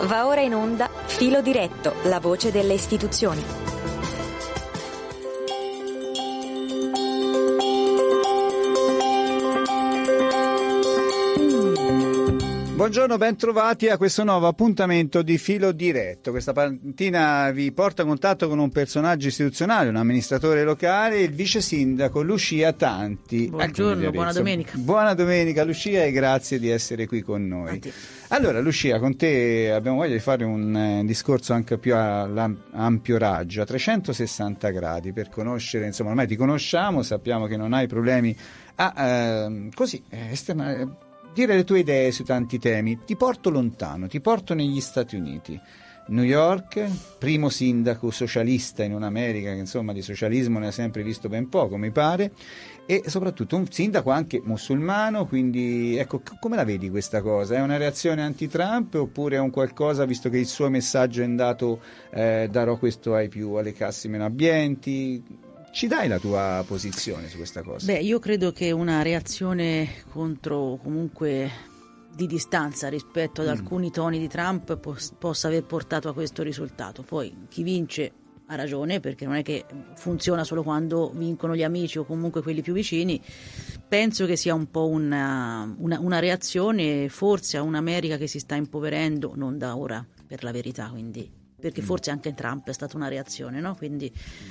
Va ora in onda Filo Diretto, la voce delle istituzioni. Buongiorno, ben trovati a questo nuovo appuntamento di Filo Diretto. Questa mattina vi porta a contatto con un personaggio istituzionale, un amministratore locale, il vice sindaco Lucia Tanti. Buongiorno, buona domenica. Buona domenica Lucia e grazie di essere qui con noi. Allora Lucia, con te abbiamo voglia di fare un discorso anche più ampio raggio, a 360 gradi, per conoscere, insomma ormai ti conosciamo, sappiamo che non hai problemi a dire le tue idee su tanti temi. Ti porto lontano, ti porto negli Stati Uniti. New York, primo sindaco socialista in un'America che insomma di socialismo ne ha sempre visto ben poco, mi pare, e soprattutto un sindaco anche musulmano, quindi ecco, come la vedi questa cosa? È una reazione anti-Trump oppure è un qualcosa, visto che il suo messaggio è andato darò questo alle classi meno abbienti? Ci dai la tua posizione su questa cosa? Beh, io credo che una reazione contro, comunque di distanza rispetto ad alcuni toni di Trump possa aver portato a questo risultato. Poi chi vince ha ragione, perché non è che funziona solo quando vincono gli amici o comunque quelli più vicini. Penso che sia un po' una reazione forse a un'America che si sta impoverendo, non da ora per la verità, quindi, perché forse anche Trump è stata una reazione, no? Quindi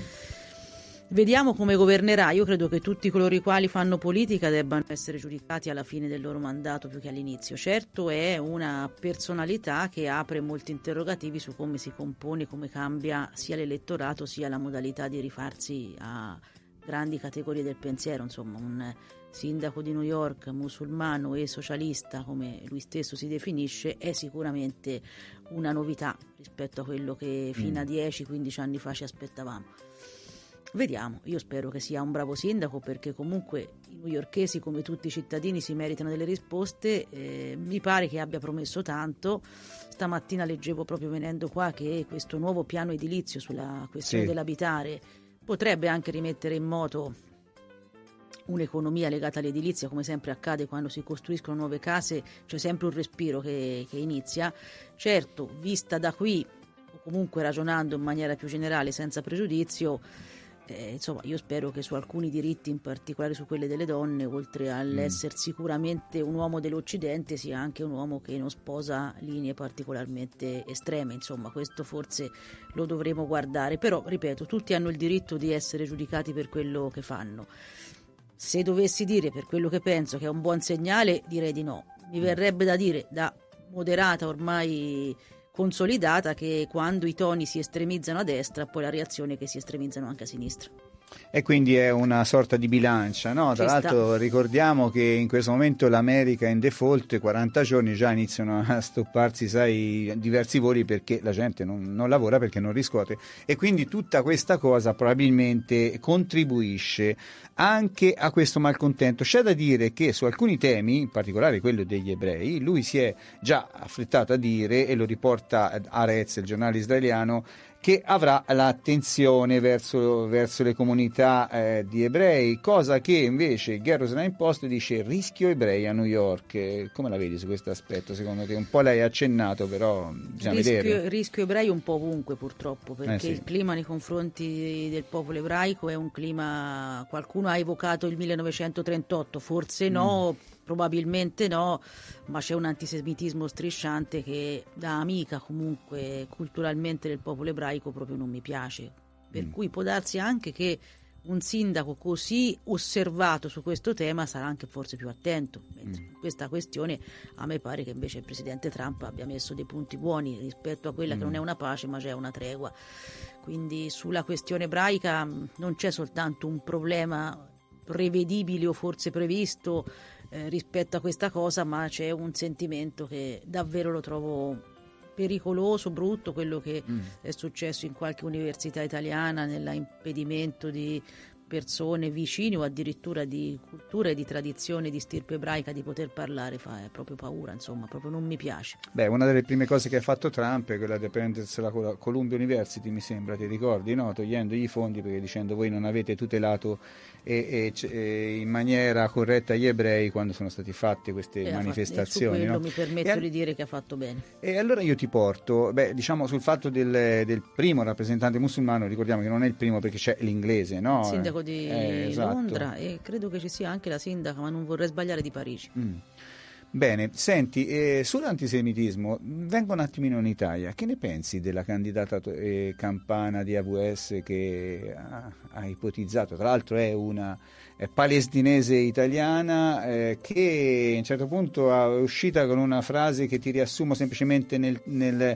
vediamo come governerà. Io credo che tutti coloro i quali fanno politica debbano essere giudicati alla fine del loro mandato più che all'inizio. Certo, è una personalità che apre molti interrogativi su come si compone, come cambia sia l'elettorato sia la modalità di rifarsi a grandi categorie del pensiero. Insomma, un sindaco di New York musulmano e socialista, come lui stesso si definisce, è sicuramente una novità rispetto a quello che fino a 10-15 anni fa ci aspettavamo. Vediamo, io spero che sia un bravo sindaco, perché comunque i newyorkesi, come tutti i cittadini, si meritano delle risposte. Mi pare che abbia promesso tanto. Stamattina leggevo proprio venendo qua che questo nuovo piano edilizio sulla questione dell'abitare potrebbe anche rimettere in moto un'economia legata all'edilizia. Come sempre accade quando si costruiscono nuove case, c'è sempre un respiro che inizia. Certo, vista da qui, o comunque ragionando in maniera più generale senza pregiudizio, insomma, io spero che su alcuni diritti, in particolare su quelli delle donne, oltre all'essere sicuramente un uomo dell'Occidente, sia anche un uomo che non sposa linee particolarmente estreme. Insomma, questo forse lo dovremo guardare. Però, ripeto, tutti hanno il diritto di essere giudicati per quello che fanno. Se dovessi dire per quello che penso che è un buon segnale, direi di no. Mi verrebbe da dire, da moderata ormai consolidata, che quando i toni si estremizzano a destra, poi la reazione è che si estremizzano anche a sinistra. E quindi è una sorta di bilancia, no? Tra l'altro ricordiamo che in questo momento l'America è in default, 40 giorni già iniziano a stopparsi, diversi voli, perché la gente non lavora, perché non riscuote, e quindi tutta questa cosa probabilmente contribuisce anche a questo malcontento. C'è da dire che su alcuni temi, in particolare quello degli ebrei, lui si è già affrettato a dire, e lo riporta Haaretz, il giornale israeliano, che avrà l'attenzione verso le comunità di ebrei, cosa che invece Jerusalem Post dice rischio ebrei a New York. Come la vedi su questo aspetto, secondo te? Un po' l'hai accennato, però bisogna vedere. Rischio ebrei un po' ovunque, purtroppo, perché il clima nei confronti del popolo ebraico è un clima, qualcuno ha evocato il 1938, forse no, probabilmente no, ma c'è un antisemitismo strisciante che, da amica comunque culturalmente del popolo ebraico, proprio non mi piace. Per cui può darsi anche che un sindaco così osservato su questo tema sarà anche forse più attento. Questa questione a me pare che invece il presidente Trump abbia messo dei punti buoni rispetto a quella che non è una pace ma c'è una tregua. Quindi sulla questione ebraica non c'è soltanto un problema prevedibile o forse previsto rispetto a questa cosa, ma c'è un sentimento che davvero lo trovo pericoloso, brutto, quello che è successo in qualche università italiana nell'impedimento di persone vicine o addirittura di cultura e di tradizione di stirpe ebraica di poter parlare fa proprio paura, insomma, proprio non mi piace. Beh, una delle prime cose che ha fatto Trump è quella di prendersela con la Columbia University, mi sembra, ti ricordi, no? Togliendogli i fondi perché dicendo voi non avete tutelato in maniera corretta gli ebrei quando sono stati fatte queste manifestazioni. Su quello, no? mi permetto di dire che ha fatto bene. E allora io ti porto, diciamo, sul fatto del primo rappresentante musulmano. Ricordiamo che non è il primo perché c'è l'inglese, no? Il sindaco di esatto. Londra, e credo che ci sia anche la sindaca, ma non vorrei sbagliare, di Parigi. Bene, senti, sull'antisemitismo, vengo un attimino in Italia, che ne pensi della candidata campana di AVS che ha ipotizzato, tra l'altro è una palestinese italiana che a un certo punto è uscita con una frase che ti riassumo semplicemente in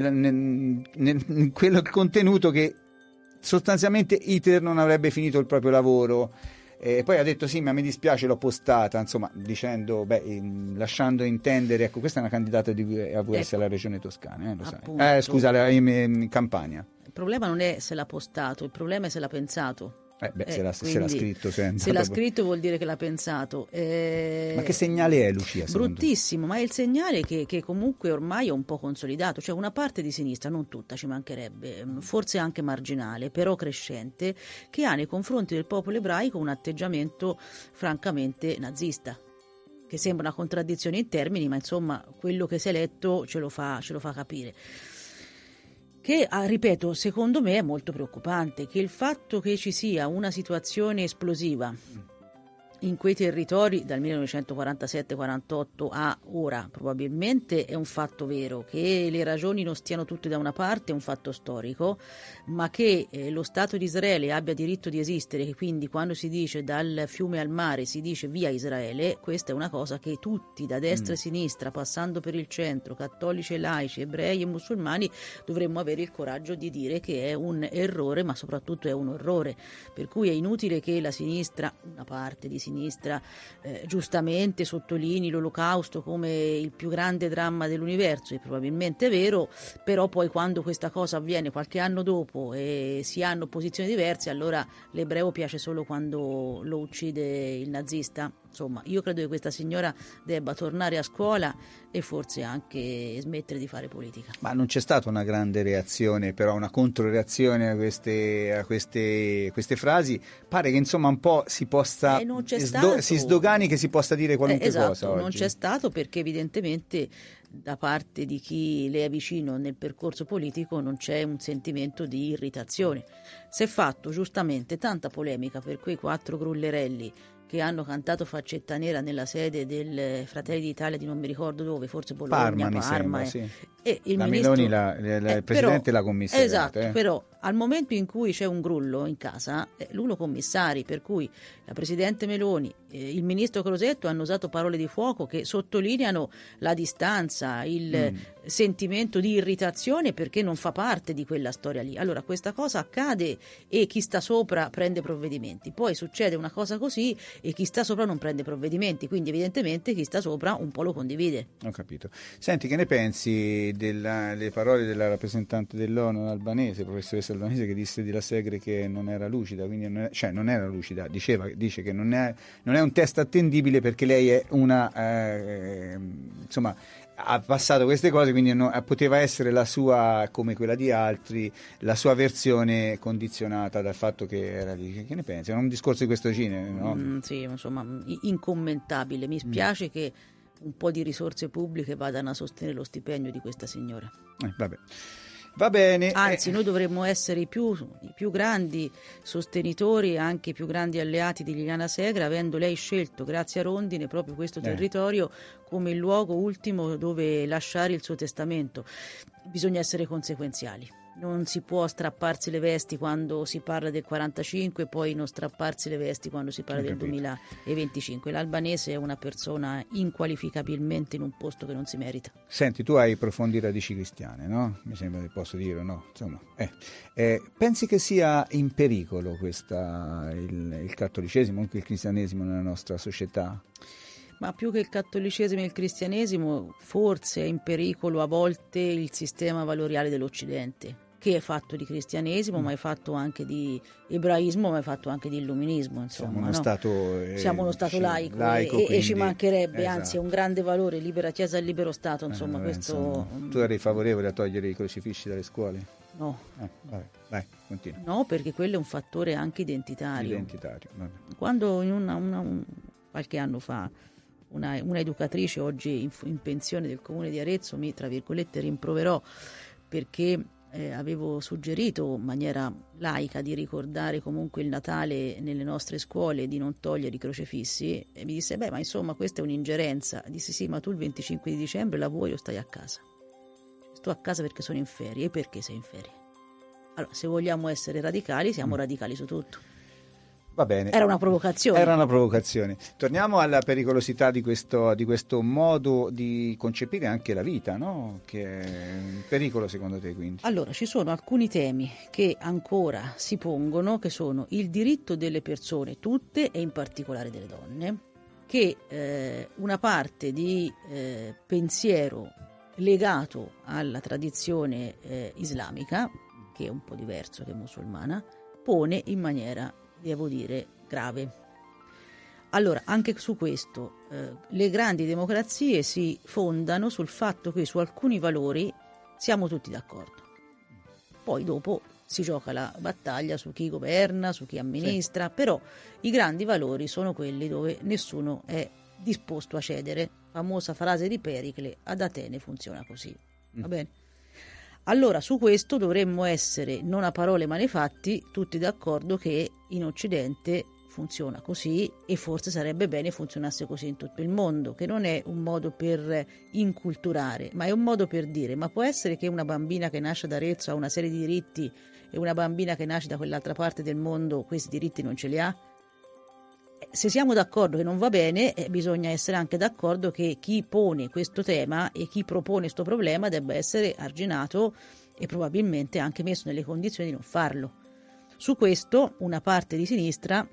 quello contenuto, che sostanzialmente Hitler non avrebbe finito il proprio lavoro. Poi ha detto sì, ma mi dispiace, l'ho postata, insomma, dicendo, lasciando intendere, ecco, questa è una candidata di AVS alla regione Toscana, lo sai. Scusa, in Campania. Il problema non è se l'ha postato, il problema è se l'ha pensato. Se l'ha scritto. Se l'ha scritto vuol dire che l'ha pensato. Ma che segnale è, Lucia? Bruttissimo, ma è il segnale che comunque ormai è un po' consolidato. Cioè una parte di sinistra, non tutta, ci mancherebbe, forse anche marginale, però crescente, che ha nei confronti del popolo ebraico un atteggiamento francamente nazista, che sembra una contraddizione in termini, ma insomma quello che si è letto ce lo fa capire. Che, ripeto, secondo me è molto preoccupante che il fatto che ci sia una situazione esplosiva in quei territori dal 1947-48 a ora probabilmente è un fatto vero, che le ragioni non stiano tutte da una parte è un fatto storico, ma che lo Stato di Israele abbia diritto di esistere, che quindi quando si dice dal fiume al mare si dice via Israele, questa è una cosa che tutti, da destra e sinistra, passando per il centro, cattolici e laici, ebrei e musulmani, dovremmo avere il coraggio di dire che è un errore, ma soprattutto è un orrore, per cui è inutile che la sinistra, una parte di sinistra, giustamente sottolinei l'Olocausto come il più grande dramma dell'universo, e probabilmente è vero, però poi quando questa cosa avviene qualche anno dopo e si hanno posizioni diverse, allora l'ebreo piace solo quando lo uccide il nazista. Insomma, io credo che questa signora debba tornare a scuola e forse anche smettere di fare politica. Ma non c'è stata una grande reazione, però una controreazione a queste frasi? Pare che insomma un po' si possa si sdogani che si possa dire qualunque cosa oggi. Non c'è stato, perché evidentemente da parte di chi le è vicino nel percorso politico non c'è un sentimento di irritazione. Si è fatto giustamente tanta polemica per quei 4 grullerelli che hanno cantato Faccetta Nera nella sede del Fratelli d'Italia di non mi ricordo dove, forse Bologna, Parma. Sì. E il la ministro, Meloni, il presidente l'ha commissariato. Esatto, però al momento in cui c'è un grullo in casa, lui lo commissari, per cui la presidente Meloni, il ministro Crosetto hanno usato parole di fuoco che sottolineano la distanza, il sentimento di irritazione, perché non fa parte di quella storia lì. Allora questa cosa accade e chi sta sopra prende provvedimenti, poi succede una cosa così e chi sta sopra non prende provvedimenti, quindi evidentemente chi sta sopra un po' lo condivide. Ho capito. Senti, che ne pensi delle parole della rappresentante dell'ONU albanese, professoressa albanese, che disse di La Segre che non era lucida, quindi non era lucida, dice che non è un test attendibile perché lei è una insomma ha passato queste cose, quindi poteva essere la sua, come quella di altri, la sua versione condizionata dal fatto che era lì. Che ne pensi? È un discorso di questo genere, no? Sì, insomma, incommentabile. Mi spiace che un po' di risorse pubbliche vadano a sostenere lo stipendio di questa signora. Vabbè. Va bene. Anzi, noi dovremmo essere i più grandi sostenitori e anche i più grandi alleati di Liliana Segre, avendo lei scelto, grazie a Rondine, proprio questo territorio come il luogo ultimo dove lasciare il suo testamento. Bisogna essere conseguenziali. Non si può strapparsi le vesti quando si parla del 45 e poi non strapparsi le vesti quando si parla del 2025. L'albanese è una persona inqualificabilmente in un posto che non si merita. Senti, tu hai profondi radici cristiane, no? Mi sembra che posso dire, no? Insomma, pensi che sia in pericolo il cattolicesimo, anche il cristianesimo nella nostra società? Ma più che il cattolicesimo e il cristianesimo, forse è in pericolo a volte il sistema valoriale dell'Occidente, che è fatto di cristianesimo, ma è fatto anche di ebraismo, ma è fatto anche di illuminismo, insomma. Siamo uno Stato laico e ci mancherebbe, esatto. Anzi è un grande valore, libera Chiesa e libero Stato, insomma. Tu eri favorevole a togliere i crocifissi dalle scuole? No. Vai, continua. No, perché quello è un fattore anche identitario. Vabbè. Quando qualche anno fa una educatrice oggi in pensione del comune di Arezzo mi, tra virgolette, rimproverò perché avevo suggerito in maniera laica di ricordare comunque il Natale nelle nostre scuole, di non togliere i crocefissi, e mi disse: ma insomma questa è un'ingerenza. Dissi: sì, ma tu il 25 di dicembre lavori o stai a casa? Sto a casa perché sono in ferie. E perché sei in ferie? Allora, se vogliamo essere radicali, siamo radicali su tutto. Va bene. Era una provocazione. Torniamo alla pericolosità di questo modo di concepire anche la vita, no? Che è un pericolo secondo te, quindi? Allora, ci sono alcuni temi che ancora si pongono, che sono il diritto delle persone tutte e in particolare delle donne, che una parte di pensiero legato alla tradizione islamica, che è un po' diverso che musulmana, pone in maniera, devo dire, grave. Allora, anche su questo, le grandi democrazie si fondano sul fatto che su alcuni valori siamo tutti d'accordo. Poi dopo si gioca la battaglia su chi governa, su chi amministra, sì. Però i grandi valori sono quelli dove nessuno è disposto a cedere. Famosa frase di Pericle: ad Atene funziona così. Va bene? Allora su questo dovremmo essere, non a parole ma nei fatti, tutti d'accordo che in Occidente funziona così e forse sarebbe bene funzionasse così in tutto il mondo, che non è un modo per inculturare, ma è un modo per dire: ma può essere che una bambina che nasce ad Arezzo ha una serie di diritti e una bambina che nasce da quell'altra parte del mondo questi diritti non ce li ha? Se siamo d'accordo che non va bene, bisogna essere anche d'accordo che chi pone questo tema e chi propone questo problema debba essere arginato e probabilmente anche messo nelle condizioni di non farlo. Su questo una parte di sinistra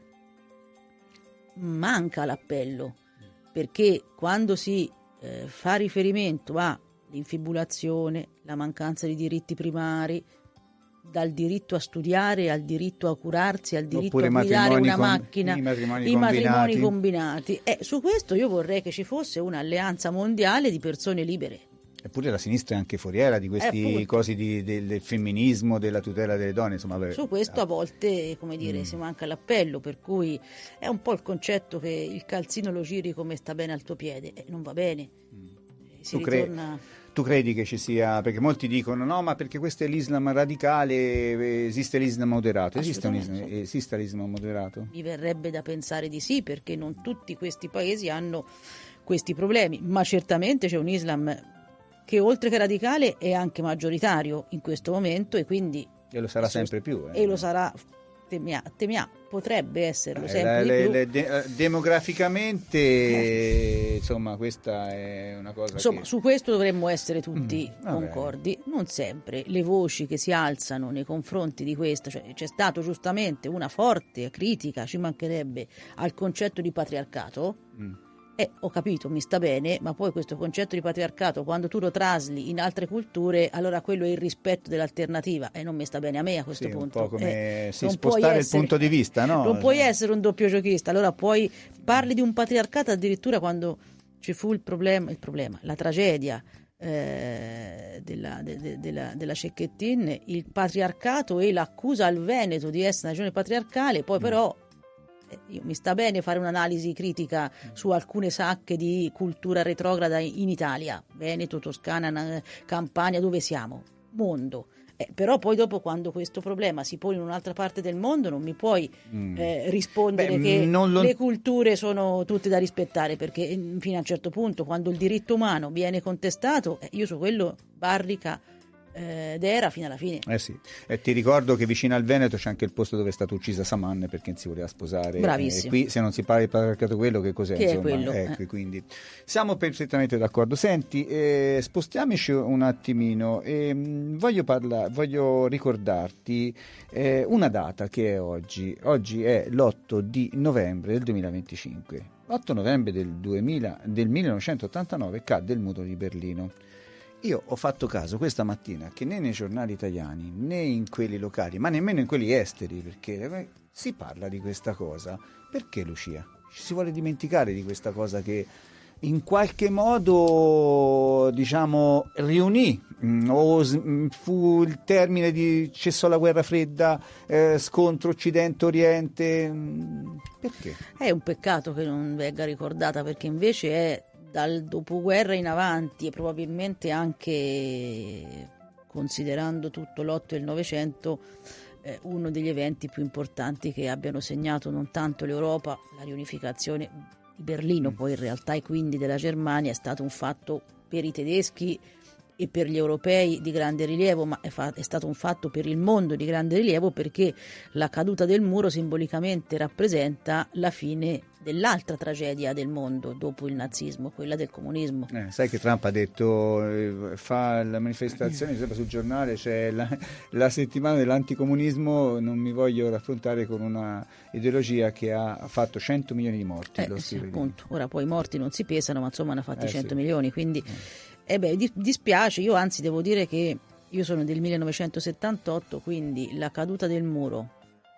manca l'appello, perché quando si fa riferimento all'infibulazione, la mancanza di diritti primari, dal diritto a studiare al diritto a curarsi, al diritto a guidare una macchina, i matrimoni combinati. Su questo io vorrei che ci fosse un'alleanza mondiale di persone libere. Eppure la sinistra è anche foriera di questi cosi del femminismo, della tutela delle donne, insomma. Su questo a volte, come dire, si manca l'appello, per cui è un po' il concetto che il calzino lo giri come sta bene al tuo piede, non va bene. Tu credi che ci sia, perché molti dicono no, ma perché questo è l'Islam radicale, esiste l'Islam moderato? Esiste l'Islam moderato? Mi verrebbe da pensare di sì, perché non tutti questi paesi hanno questi problemi, ma certamente c'è un Islam che oltre che radicale è anche maggioritario in questo momento e quindi... E lo sarà sempre più. E lo sarà, potrebbe esserlo sempre di più. Demograficamente, insomma, questa è una cosa insomma, su questo dovremmo essere tutti concordi. Non sempre le voci che si alzano nei confronti di questo, cioè c'è stato giustamente una forte critica, ci mancherebbe, al concetto di patriarcato. Ho capito, mi sta bene, ma poi questo concetto di patriarcato, quando tu lo trasli in altre culture, allora quello è il rispetto dell'alternativa e non mi sta bene a me a questo punto. Un po' come spostare il punto di vista, no? Non puoi essere un doppio giochista, allora poi parli di un patriarcato addirittura quando ci fu il problema, la tragedia della Cecchettin, il patriarcato e l'accusa al Veneto di essere una regione patriarcale, poi però mi sta bene fare un'analisi critica su alcune sacche di cultura retrograda in Italia, Veneto, Toscana, Campania, dove siamo? Mondo. Però poi dopo, quando questo problema si pone in un'altra parte del mondo, non mi puoi rispondere che le culture sono tutte da rispettare, perché fino a un certo punto, quando il diritto umano viene contestato, io su quello barrica era fino alla fine. Sì. Ti ricordo che vicino al Veneto c'è anche il posto dove è stata uccisa Saman perché non si voleva sposare. Bravissimo. Qui se non si parla di patriarcato, quello che cos'è? Che insomma, è quello? Quindi siamo perfettamente d'accordo. Senti, spostiamoci un attimino. Voglio ricordarti una data che è oggi. Oggi è l'8 di novembre del 2025. L'8 novembre del 1989 cadde il muro di Berlino. Io ho fatto caso questa mattina che né nei giornali italiani né in quelli locali, ma nemmeno in quelli esteri, perché si parla di questa cosa. Perché, Lucia? Ci si vuole dimenticare di questa cosa che in qualche modo, diciamo, riunì, fu il termine di cessò la guerra fredda, scontro Occidente-Oriente. Perché? È un peccato che non venga ricordata, perché invece è dal dopoguerra in avanti, e probabilmente anche considerando tutto l'8 e il Novecento, uno degli eventi più importanti che abbiano segnato non tanto l'Europa, la riunificazione di Berlino, poi in realtà, e quindi della Germania, è stato un fatto per i tedeschi e per gli europei di grande rilievo, ma è stato un fatto per il mondo di grande rilievo, perché la caduta del muro simbolicamente rappresenta la fine dell'altra tragedia del mondo dopo il nazismo, quella del comunismo. Sai che Trump ha detto, fa la manifestazione, mi sembra sul giornale, c'è la settimana dell'anticomunismo, non mi voglio raffrontare con una ideologia che ha fatto 100 milioni di morti. Sì, appunto. Ora poi i morti non si pesano, ma insomma ne ha fatti 100 sì. milioni, quindi dispiace. Io anzi devo dire che io sono del 1978, quindi la caduta del muro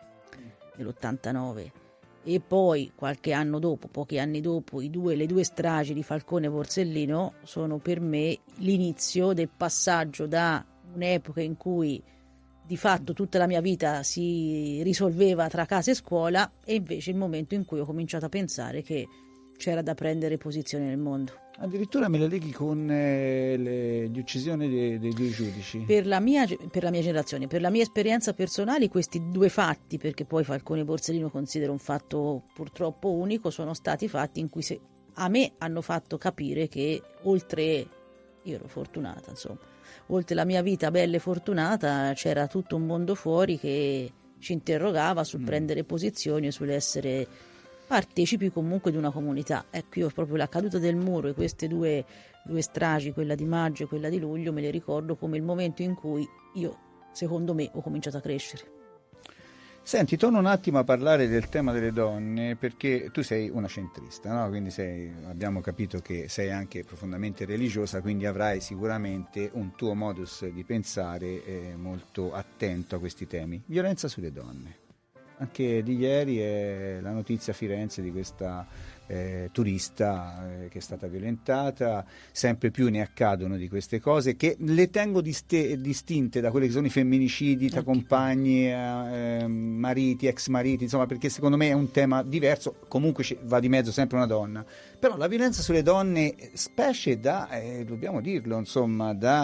dell'89 e poi qualche anno dopo, pochi anni dopo, le due stragi di Falcone e Borsellino sono per me l'inizio del passaggio da un'epoca in cui di fatto tutta la mia vita si risolveva tra casa e scuola, e invece il momento in cui ho cominciato a pensare che c'era da prendere posizione nel mondo. Addirittura me la leghi con le uccisioni dei due giudici? Per la mia generazione, per la mia esperienza personale, questi due fatti, perché poi Falcone e Borsellino considero un fatto purtroppo unico, sono stati fatti in cui a me hanno fatto capire che io ero fortunata, insomma, oltre la mia vita bella e fortunata c'era tutto un mondo fuori che ci interrogava sul prendere posizioni e sull'essere partecipi comunque di una comunità. Ecco, io proprio la caduta del muro e queste due stragi, quella di maggio e quella di luglio, me le ricordo come il momento in cui io, secondo me, ho cominciato a crescere. Senti, torno un attimo a parlare del tema delle donne, perché tu sei una centrista, no? Quindi abbiamo capito che sei anche profondamente religiosa, quindi avrai sicuramente un tuo modus di pensare molto attento a questi temi. Violenza sulle donne. Anche di ieri è la notizia a Firenze di questa turista che è stata violentata. Sempre più ne accadono di queste cose, che le tengo distinte da quelli che sono i femminicidi tra compagni, mariti, ex mariti, insomma, perché secondo me è un tema diverso. Comunque va di mezzo sempre una donna, però la violenza sulle donne, specie dobbiamo dirlo, insomma, da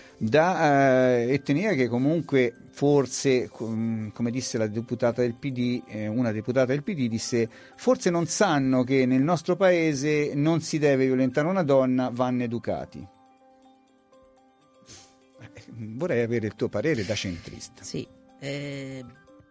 etnia che comunque forse, come disse la deputata del PD, una deputata del PD disse: forse non sanno che nel nostro paese non si deve violentare una donna, vanno educati. Vorrei avere il tuo parere da centrista. Sì, è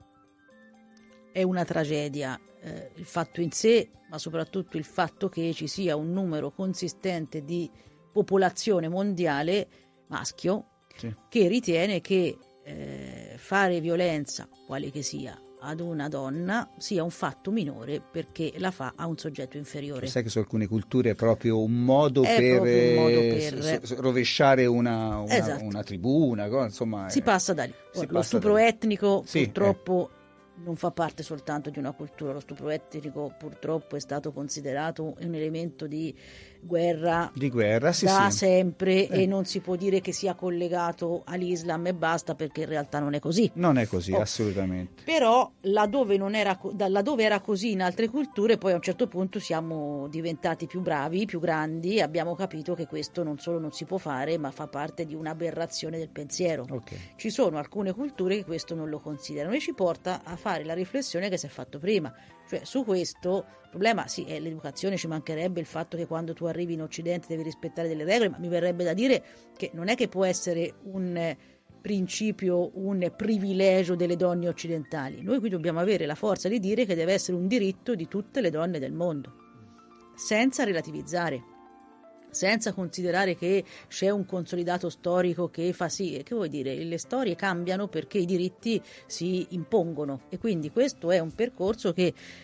una tragedia il fatto in sé, ma soprattutto il fatto che ci sia un numero consistente di popolazione mondiale maschio, sì, che ritiene che fare violenza, quale che sia, ad una donna sia un fatto minore perché la fa a un soggetto inferiore. Sai che su alcune culture è proprio un modo per rovesciare una tribù, una cosa, insomma. Si passa da lì. Lo stupro etnico, sì, purtroppo non fa parte soltanto di una cultura. Lo stupro etnico purtroppo è stato considerato un elemento di guerra sì, da sempre, e non si può dire che sia collegato all'Islam e basta, perché in realtà non è così. Non è così, assolutamente. Però laddove era così in altre culture, poi a un certo punto siamo diventati più bravi, più grandi, abbiamo capito che questo non solo non si può fare, ma fa parte di un'aberrazione del pensiero. Okay. Ci sono alcune culture che questo non lo considerano, e ci porta a fare la riflessione che si è fatto prima. Cioè, su questo il problema sì è l'educazione, ci mancherebbe il fatto che quando tu arrivi in Occidente devi rispettare delle regole, ma mi verrebbe da dire che non è che può essere un principio, un privilegio delle donne occidentali. Noi qui dobbiamo avere la forza di dire che deve essere un diritto di tutte le donne del mondo, senza relativizzare, senza considerare che c'è un consolidato storico che fa sì. Che vuol dire? Le storie cambiano perché i diritti si impongono, e quindi questo è un percorso che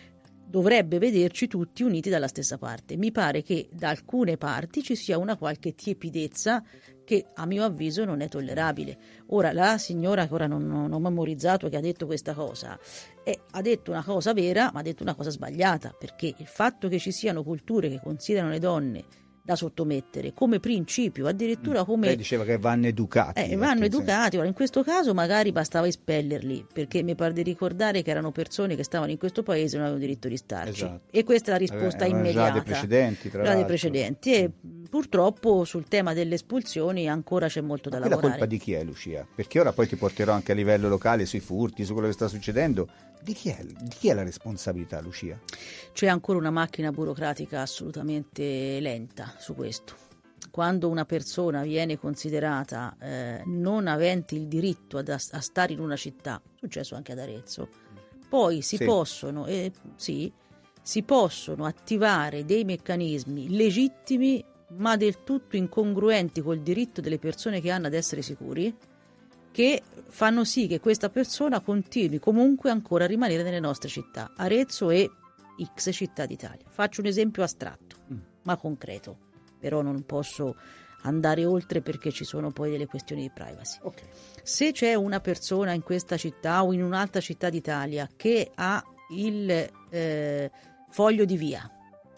dovrebbe vederci tutti uniti dalla stessa parte. Mi pare che da alcune parti ci sia una qualche tiepidezza che a mio avviso non è tollerabile. Ora, la signora che ora non ho memorizzato, che ha detto questa cosa, ha detto una cosa vera, ma ha detto una cosa sbagliata, perché il fatto che ci siano culture che considerano le donne da sottomettere come principio, addirittura come... Lei diceva che vanno educati. Vanno educati. Ora, in questo caso magari bastava espellerli, perché mi pare di ricordare che erano persone che stavano in questo paese e non avevano diritto di starci. Esatto. E questa è la risposta immediata. Già dei precedenti, tra l'altro. Dei precedenti. E purtroppo sul tema delle espulsioni ancora c'è molto da lavorare. La colpa di chi è, Lucia? Perché ora poi ti porterò anche a livello locale sui furti, su quello che sta succedendo. Di chi è la responsabilità, Lucia? C'è ancora una macchina burocratica assolutamente lenta su questo. Quando una persona viene considerata non avente il diritto a stare in una città, è successo anche ad Arezzo, poi si possono attivare dei meccanismi legittimi ma del tutto incongruenti col diritto delle persone che hanno ad essere sicuri, che fanno sì che questa persona continui comunque ancora a rimanere nelle nostre città, Arezzo e X città d'Italia. Faccio un esempio astratto, ma concreto, però non posso andare oltre perché ci sono poi delle questioni di privacy. Okay. Se c'è una persona in questa città o in un'altra città d'Italia che ha il foglio di via,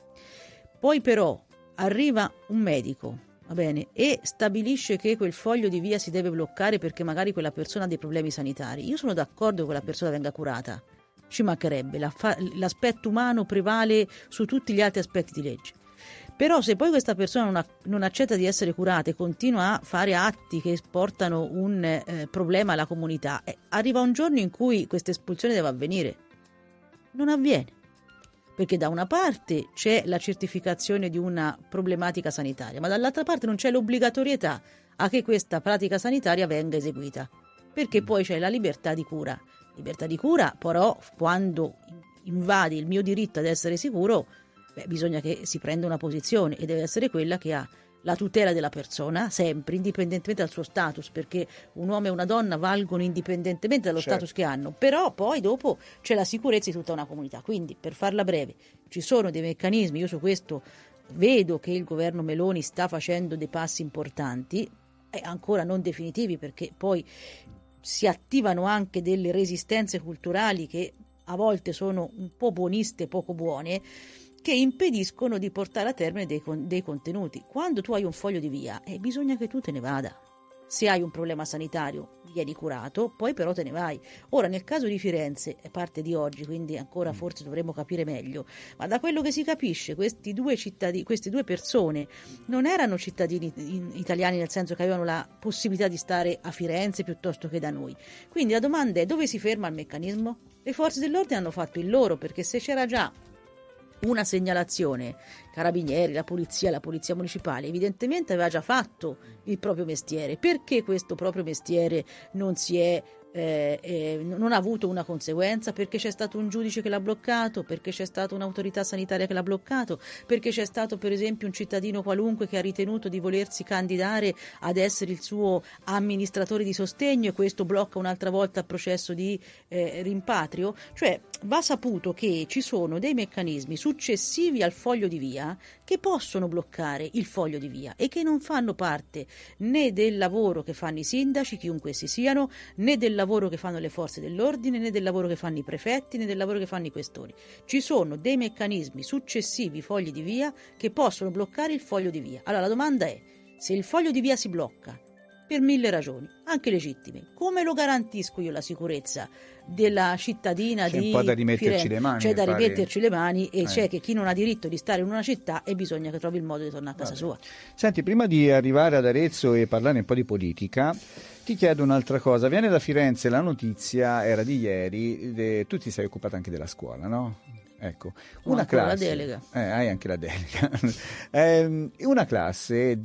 poi però arriva un medico, va bene, e stabilisce che quel foglio di via si deve bloccare perché magari quella persona ha dei problemi sanitari, io sono d'accordo che quella persona venga curata, ci mancherebbe, l'aspetto umano prevale su tutti gli altri aspetti di legge. Però se poi questa persona non accetta di essere curata e continua a fare atti che portano un problema alla comunità, arriva un giorno in cui questa espulsione deve avvenire. Non avviene. Perché da una parte c'è la certificazione di una problematica sanitaria, ma dall'altra parte non c'è l'obbligatorietà a che questa pratica sanitaria venga eseguita, perché poi c'è la libertà di cura. Libertà di cura, però, quando invade il mio diritto ad essere sicuro, bisogna che si prenda una posizione e deve essere quella che ha la tutela della persona, sempre, indipendentemente dal suo status, perché un uomo e una donna valgono indipendentemente dallo status che hanno, però poi dopo c'è la sicurezza di tutta una comunità. Quindi, per farla breve, ci sono dei meccanismi, io su questo vedo che il governo Meloni sta facendo dei passi importanti, ancora non definitivi, perché poi si attivano anche delle resistenze culturali che a volte sono un po' buoniste, poco buone, che impediscono di portare a termine dei contenuti. Quando tu hai un foglio di via, bisogna che tu te ne vada. Se hai un problema sanitario, vieni curato, poi però te ne vai. Ora, nel caso di Firenze, è parte di oggi, quindi ancora forse dovremmo capire meglio, ma da quello che si capisce, queste due persone non erano cittadini italiani, nel senso che avevano la possibilità di stare a Firenze piuttosto che da noi. Quindi la domanda è: dove si ferma il meccanismo? Le forze dell'ordine hanno fatto il loro, perché se c'era già una segnalazione, carabinieri, la polizia municipale evidentemente aveva già fatto il proprio mestiere. Perché questo proprio mestiere non ha avuto una conseguenza? Perché c'è stato un giudice che l'ha bloccato, perché c'è stata un'autorità sanitaria che l'ha bloccato, perché c'è stato per esempio un cittadino qualunque che ha ritenuto di volersi candidare ad essere il suo amministratore di sostegno e questo blocca un'altra volta il processo di rimpatrio. Cioè, va saputo che ci sono dei meccanismi successivi al foglio di via che possono bloccare il foglio di via e che non fanno parte né del lavoro che fanno i sindaci, chiunque essi siano, né del lavoro che fanno le forze dell'ordine, né del lavoro che fanno i prefetti, né del lavoro che fanno i questori. Ci sono dei meccanismi successivi fogli di via che possono bloccare il foglio di via. Allora la domanda è: se il foglio di via si blocca per 1000 ragioni, anche legittime, come lo garantisco io la sicurezza della cittadina di Firenze? C'è un po' da rimetterci le mani. C'è da rimetterci le mani e c'è che chi non ha diritto di stare in una città e bisogna che trovi il modo di tornare a casa sua. Senti, prima di arrivare ad Arezzo e parlare un po' di politica, ti chiedo un'altra cosa. Viene da Firenze la notizia, era di ieri, tu ti sei occupata anche della scuola, no? Ecco, una classe, la delega. Hai anche la delega. Una classe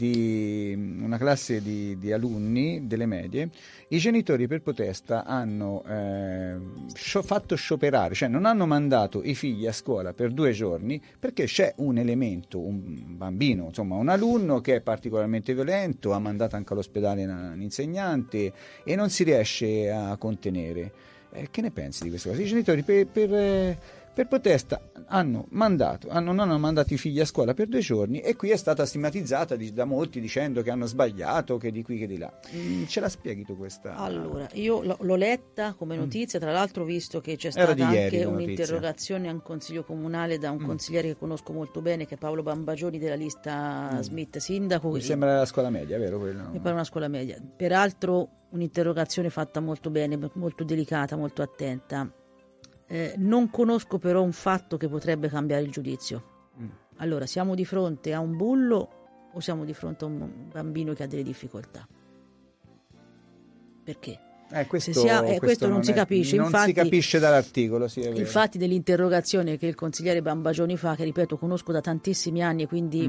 di alunni delle medie, i genitori per protesta hanno fatto scioperare, cioè non hanno mandato i figli a scuola per 2 giorni perché c'è un elemento, un bambino, insomma un alunno che è particolarmente violento, ha mandato anche all'ospedale un insegnante e non si riesce a contenere. Che ne pensi di questa cosa? I genitori per per protesta non hanno mandato i figli a scuola per 2 giorni, e qui è stata stigmatizzata da molti dicendo che hanno sbagliato, che di qui che di là. Ce la spieghi tu questa? Allora, io l'ho letta come notizia, tra l'altro ho visto che c'è stata anche un'interrogazione a un consiglio comunale da un consigliere che conosco molto bene, che è Paolo Bambagioni della lista Smith Sindaco. Mi sembra la scuola media, vero? Quello? Mi pare una scuola media. Peraltro un'interrogazione fatta molto bene, molto delicata, molto attenta. Non conosco però un fatto che potrebbe cambiare il giudizio. Allora, siamo di fronte a un bullo o siamo di fronte a un bambino che ha delle difficoltà? Perché? Questo non si capisce. Non si capisce dall'articolo. Sì, infatti dell'interrogazione che il consigliere Bambagioni fa, che ripeto conosco da tantissimi anni e quindi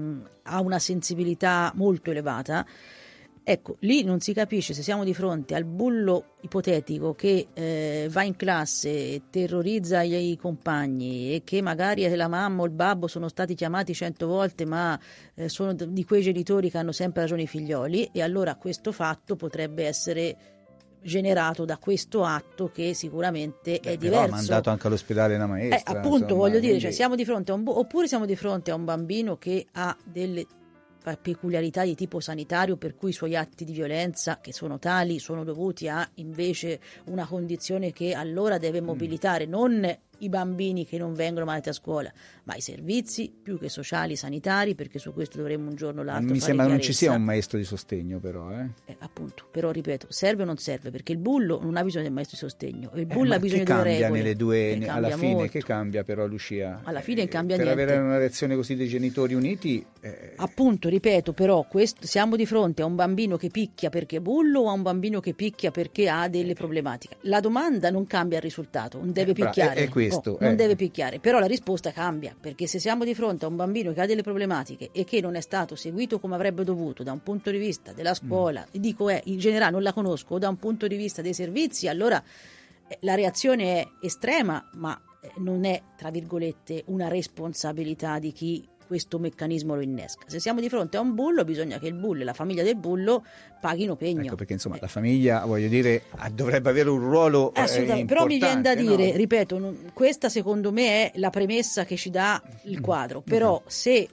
ha una sensibilità molto elevata, ecco, lì non si capisce se siamo di fronte al bullo ipotetico che va in classe, terrorizza i compagni e che magari la mamma o il babbo sono stati chiamati 100 volte, ma sono di quei genitori che hanno sempre ragione i figlioli, e allora questo fatto potrebbe essere generato da questo atto che sicuramente è diverso. Ha mandato anche all'ospedale una maestra. Appunto, insomma, voglio dire, quindi... cioè, siamo di fronte a oppure siamo di fronte a un bambino che ha delle peculiarità di tipo sanitario, per cui i suoi atti di violenza, che sono tali, sono dovuti a invece una condizione che allora deve mobilitare non i bambini che non vengono mandati a scuola, ma i servizi più che sociali, sanitari, perché su questo dovremmo un giorno o l'altro mi fare sembra chiarezza. Non ci sia un maestro di sostegno, però appunto, però ripeto, serve o non serve, perché il bullo non ha bisogno del maestro di sostegno, il bullo ha bisogno delle regole. Nelle due, alla fine molto. Che cambia però, Lucia? Alla fine cambia per niente. avere una reazione così dei genitori uniti appunto, ripeto, però siamo di fronte a un bambino che picchia perché è bullo o a un bambino che picchia perché ha delle problematiche. La domanda non cambia il risultato, non deve picchiare, è questo, non deve picchiare, però la risposta cambia, perché se siamo di fronte a un bambino che ha delle problematiche e che non è stato seguito come avrebbe dovuto da un punto di vista della scuola, dico in generale non la conosco, o da un punto di vista dei servizi, allora la reazione è estrema, ma non è, tra virgolette, una responsabilità di chi questo meccanismo lo innesca. Se siamo di fronte a un bullo, bisogna che il bullo e la famiglia del bullo paghino pegno. Ecco, perché insomma la famiglia, voglio dire, dovrebbe avere un ruolo importante. Però mi viene da dire, no? ripeto, questa secondo me è la premessa che ci dà il quadro. Però se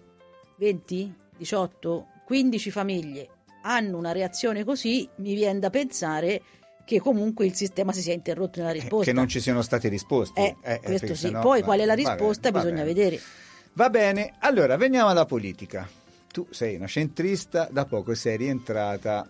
20, 18, 15 famiglie hanno una reazione così, mi viene da pensare che comunque il sistema si sia interrotto nella risposta. Che non ci siano state risposte. Questo sì. No, poi qual è la risposta bisogna vedere. Va bene, allora veniamo alla politica. Tu sei una centrista, da poco sei rientrata,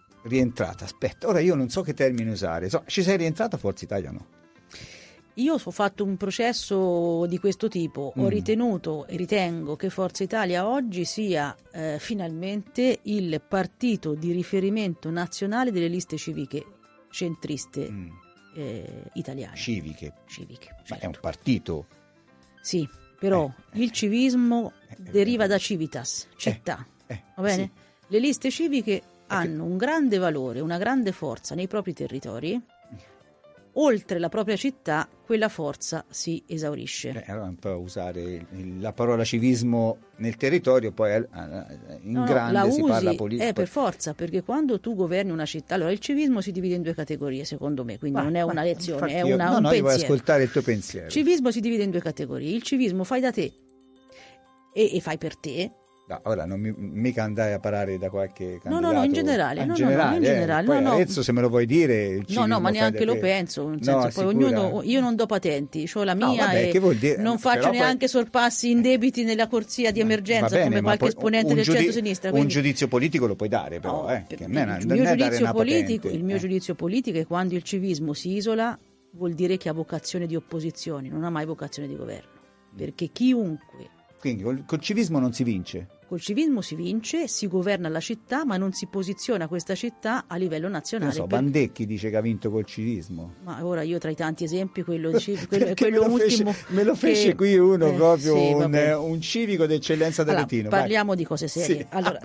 aspetta, ora io non so che termine usare, ci sei rientrata, Forza Italia no? Io ho fatto un processo di questo tipo, ho ritenuto e ritengo che Forza Italia oggi sia finalmente il partito di riferimento nazionale delle liste civiche centriste italiane. Civiche, certo. Certo. Ma è un partito? Sì. Però il civismo deriva da civitas, città, va bene? Sì. Le liste civiche hanno un grande valore, una grande forza nei propri territori. Oltre la propria città, quella forza si esaurisce. Allora un po' usare la parola civismo nel territorio, poi grande si parla politica. Per forza, perché quando tu governi una città, allora il civismo si divide in 2 categorie, secondo me, quindi non è una lezione, è un pensiero. Io voglio ascoltare il tuo pensiero. Il civismo si divide in 2 categorie. Il civismo fai da te e fai per te. No, ora non mica andare a parare da qualche candidato. No, in generale. In generale. Poi Arezzo, se me lo vuoi dire. No, ma neanche lo penso. Nel senso, poi ognuno, io non do patenti, ho la mia che vuol dire? Non faccio neanche sorpassi indebiti nella corsia di emergenza come qualche esponente del centro-sinistra. Un giudizio politico lo puoi dare, però. Il mio giudizio politico è quando il civismo si isola, vuol dire che ha vocazione di opposizione, non ha mai vocazione di governo. Perché chiunque. Quindi col civismo non si vince? Col civismo si vince, si governa la città, ma non si posiziona questa città a livello nazionale. Non so, Bandecchi dice che ha vinto col civismo. Ma ora io tra i tanti esempi, quello ultimo... me lo fece qui uno proprio, un civico d'eccellenza d'Aretino. Parliamo di cose serie. Sì. Allora,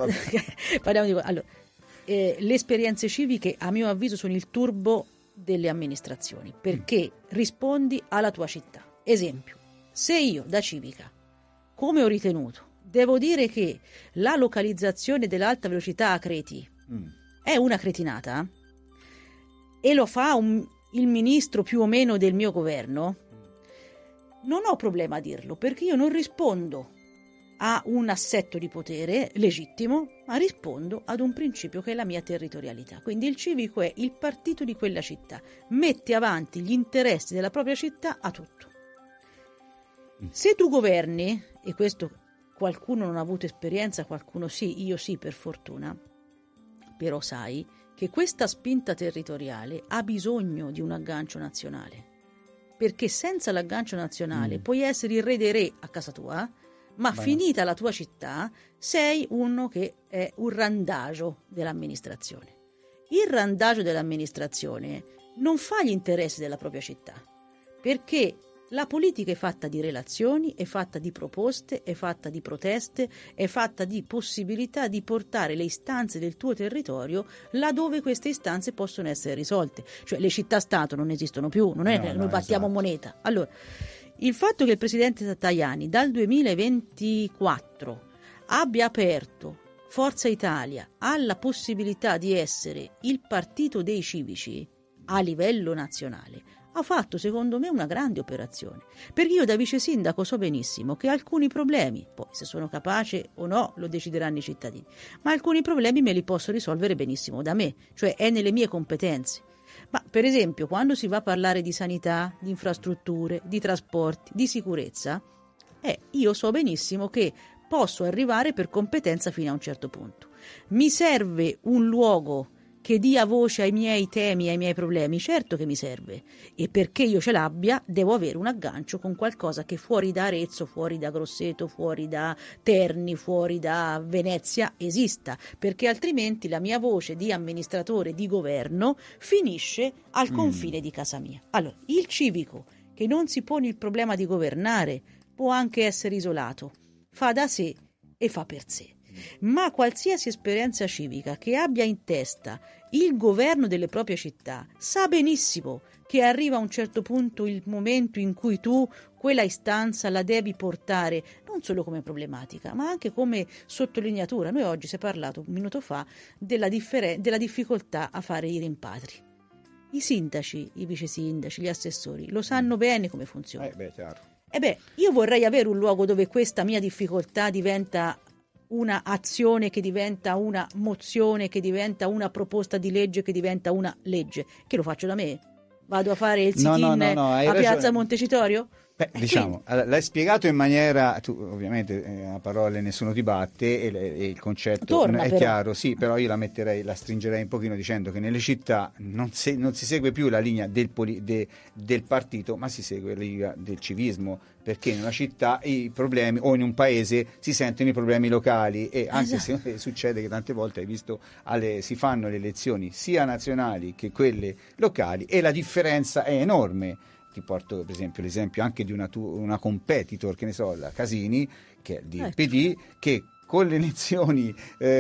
le esperienze civiche, a mio avviso, sono il turbo delle amministrazioni, perché rispondi alla tua città. Esempio, se io da civica, come ho ritenuto, devo dire che la localizzazione dell'alta velocità a Creti è una cretinata e lo fa il ministro più o meno del mio governo, non ho problema a dirlo, perché io non rispondo a un assetto di potere legittimo, ma rispondo ad un principio che è la mia territorialità. Quindi il civico è il partito di quella città, mette avanti gli interessi della propria città a tutto. Se tu governi, e questo qualcuno non ha avuto esperienza, qualcuno sì, io sì per fortuna, però sai che questa spinta territoriale ha bisogno di un aggancio nazionale, perché senza l'aggancio nazionale puoi essere il re dei re a casa tua, ma finita la tua città sei uno che è un randagio dell'amministrazione. Il randagio dell'amministrazione non fa gli interessi della propria città, perché la politica è fatta di relazioni, è fatta di proposte, è fatta di proteste, è fatta di possibilità di portare le istanze del tuo territorio laddove queste istanze possono essere risolte. Cioè le città-stato non esistono più, non è che noi battiamo moneta. Allora, il fatto che il presidente Tajani dal 2024 abbia aperto Forza Italia alla possibilità di essere il partito dei civici a livello nazionale ha fatto secondo me una grande operazione, perché io da vice sindaco so benissimo che alcuni problemi, poi se sono capace o no lo decideranno i cittadini, ma alcuni problemi me li posso risolvere benissimo da me, cioè è nelle mie competenze. Ma per esempio quando si va a parlare di sanità, di infrastrutture, di trasporti, di sicurezza, io so benissimo che posso arrivare per competenza fino a un certo punto. Mi serve un luogo che dia voce ai miei temi, ai miei problemi, certo che mi serve, e perché io ce l'abbia devo avere un aggancio con qualcosa che fuori da Arezzo, fuori da Grosseto, fuori da Terni, fuori da Venezia esista, perché altrimenti la mia voce di amministratore, di governo finisce al confine di casa mia. Allora, il civico che non si pone il problema di governare può anche essere isolato, fa da sé e fa per sé. Ma qualsiasi esperienza civica che abbia in testa il governo delle proprie città sa benissimo che arriva a un certo punto il momento in cui tu quella istanza la devi portare non solo come problematica ma anche come sottolineatura. Noi oggi si è parlato un minuto fa della difficoltà a fare i rimpatri. I sindaci, i vice sindaci, gli assessori lo sanno bene come funziona. Chiaro. Io vorrei avere un luogo dove questa mia difficoltà diventa una azione, che diventa una mozione, che diventa una proposta di legge, che diventa una legge. Che lo faccio da me? Vado a fare il sit-in a Piazza Montecitorio? Diciamo, l'hai spiegato in maniera, tu ovviamente a parole nessuno ti batte e il concetto è chiaro, sì, però io la stringerei un pochino dicendo che nelle città non si segue più la linea del partito, ma si segue la linea del civismo, perché in una città i problemi, o in un paese, si sentono i problemi locali, e anche se succede che tante volte, hai visto, si fanno le elezioni sia nazionali che quelle locali e la differenza è enorme. Ti porto per esempio l'esempio anche di una competitor, che ne so, la Casini, che è di PD, che con le elezioni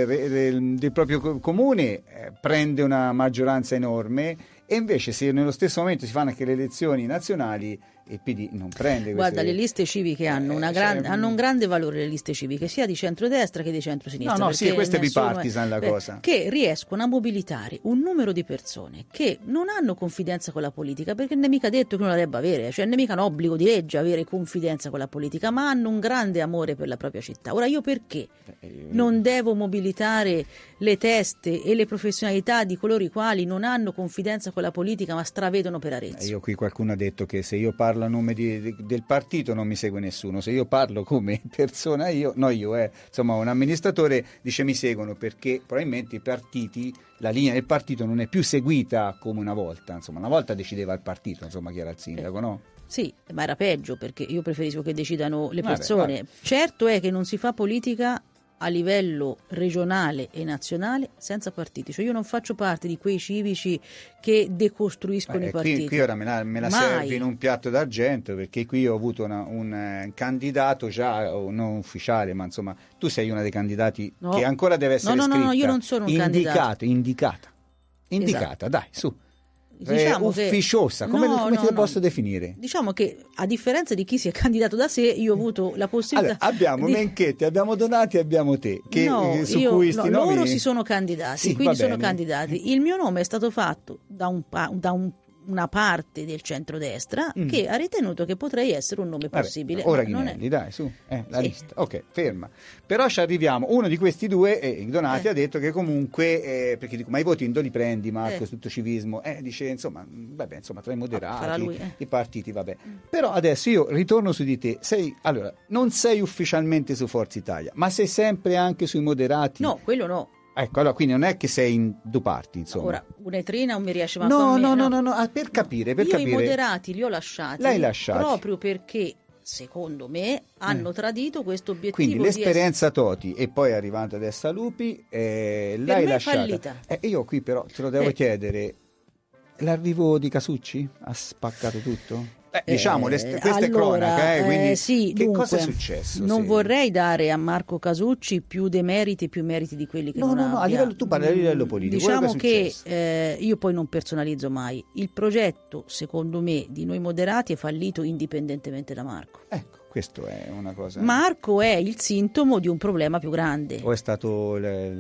del proprio comune prende una maggioranza enorme, e invece se nello stesso momento si fanno anche le elezioni nazionali il PD non prende. Guarda, le liste civiche hanno un grande valore, le liste civiche sia di centrodestra che di centrosinistra. No, sì, questo è bipartisan la cosa. Che riescono a mobilitare un numero di persone che non hanno confidenza con la politica, perché non è mica detto che non la debba avere, cioè non è mica un obbligo di legge avere confidenza con la politica, ma hanno un grande amore per la propria città. Ora io perché non devo mobilitare le teste e le professionalità di coloro i quali non hanno confidenza con la politica ma stravedono per Arezzo? Io qui qualcuno ha detto che se io parlo a nome del partito non mi segue nessuno, se io parlo come persona insomma un amministratore, dice mi seguono, perché probabilmente i partiti, la linea del partito non è più seguita come una volta, insomma una volta decideva il partito, insomma chi era il sindaco, no? Sì, ma era peggio, perché io preferisco che decidano le persone. Certo è che non si fa politica a livello regionale e nazionale senza partiti, cioè io non faccio parte di quei civici che decostruiscono i partiti. Qui ora me la servi in un piatto d'argento, perché qui ho avuto un candidato già non ufficiale, ma insomma tu sei una dei candidati che ancora deve essere scritta. No, io non sono un candidato. Indicata, esatto. Dai, su. Diciamo ufficiosa, come ti posso definire? Diciamo che a differenza di chi si è candidato da sé, io ho avuto la possibilità. Allora, abbiamo Menchetti, abbiamo Donati, abbiamo te. Loro si sono candidati, quindi sono candidati. Il mio nome è stato fatto da un una parte del centrodestra che ha ritenuto che potrei essere un nome possibile. Ora Ghinelli, dai, su, la lista. Ok, ferma. Però ci arriviamo. Uno di questi due, Donati, ha detto che comunque, perché dico, ma i voti dove li prendi, Marco, su tutto civismo? Dice, insomma, vabbè, insomma, tra i moderati, i partiti, vabbè. Però adesso io ritorno su di te. Allora, non sei ufficialmente su Forza Italia, ma sei sempre anche sui moderati? No, quello no. Ecco, allora quindi non è che sei in due parti, insomma. Ora, un'etrina non mi riesce manco a me. No, per capire. Io i moderati li ho lasciati. L'hai lasciati. Proprio perché, secondo me, hanno tradito questo obiettivo. Quindi l'esperienza Toti e poi arrivando adesso a Lupi, l'hai lasciata. Fallita. Io qui però te lo devo chiedere, l'arrivo di Casucci ha spaccato tutto? Diciamo, questa è cronaca, quindi sì, che dunque, cosa è successo? Non vorrei dare a Marco Casucci più demeriti di quelli che non abbia. No, tu parli a livello politico. Diciamo che io poi non personalizzo mai. Il progetto, secondo me, di noi moderati è fallito indipendentemente da Marco. Ecco, questo è una cosa. Marco è il sintomo di un problema più grande. O è stato